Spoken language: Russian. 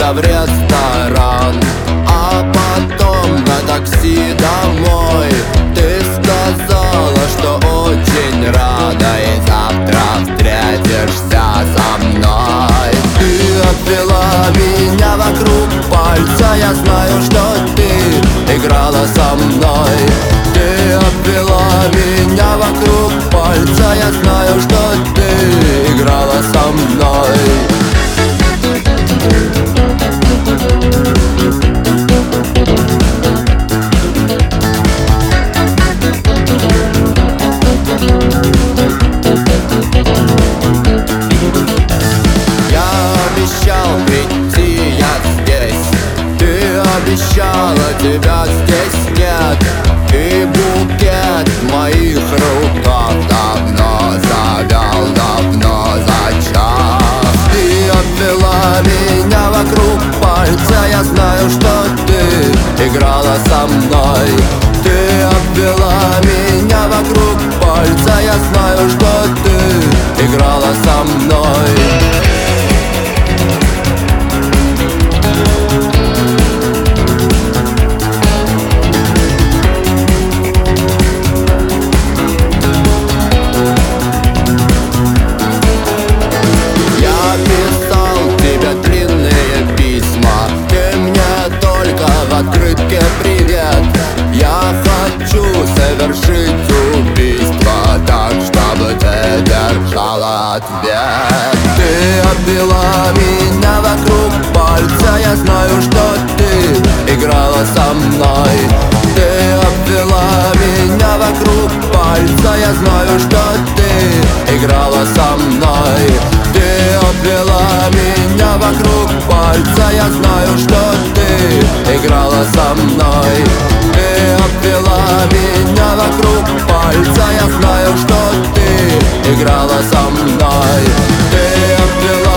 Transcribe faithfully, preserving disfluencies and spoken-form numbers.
тебя в ресторан, а потом на такси домой. Ты сказала, что очень рада и завтра встретишься со мной. Ты обвела меня вокруг пальца, я знаю, что ты играла со мной. Ты обвела меня вокруг пальца, я знаю, что ты играла со мной. Обещала, тебя здесь нет, и букет в моих руках давно завял, давно зачах. Ты обвела меня вокруг пальца, я знаю, что ты играла со мной. Ты обвела меня вокруг пальца, я знаю, что ты играла со мной. Открытке привет. Я хочу совершить убийство так, чтобы ты держала ответ. Ты обвела меня вокруг пальца, я знаю, что ты играла со мной. Ты обвела меня вокруг пальца, я знаю, что ты играла со мной. Ты обвела меня вокруг пальца, я знаю, что ты играла со мной. Ты обвела меня вокруг пальца, я знаю, что ты играла со мной. Ты обвела